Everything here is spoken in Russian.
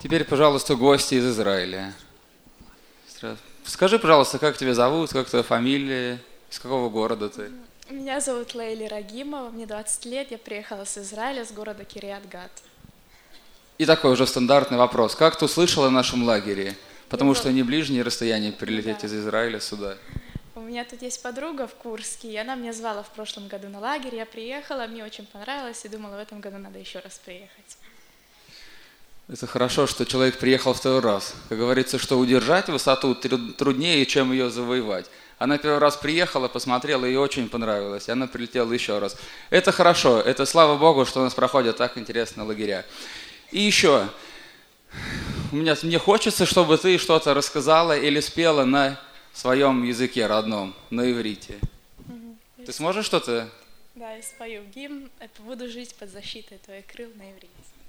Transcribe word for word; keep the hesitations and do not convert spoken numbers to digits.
Теперь, пожалуйста, гости из Израиля. Скажи, пожалуйста, как тебя зовут, как твоя фамилия, из какого города ты? Меня зовут Лейли Рагимова, мне двадцать лет, я приехала с Израиля, с города Кирьят-Гат. И такой уже стандартный вопрос. Как ты услышала о нашем лагере? Потому что не ближнее расстояние прилететь Да. из Израиля сюда. У меня тут есть подруга в Курске, и она меня звала в прошлом году на лагерь, я приехала, мне очень понравилось, и думала, в этом году надо еще раз приехать. Это хорошо, что человек приехал второй раз. Как говорится, что удержать высоту труднее, чем ее завоевать. Она первый раз приехала, посмотрела, ей очень понравилось, и она прилетела еще раз. Это хорошо, это слава Богу, что у нас проходят так интересные лагеря. И еще, у меня, мне хочется, чтобы ты что-то рассказала или спела на своем языке родном, на иврите. Угу. Ты сможешь что-то? Да, я спою гимн, «Буду жить под защитой твоих крыл» на иврите.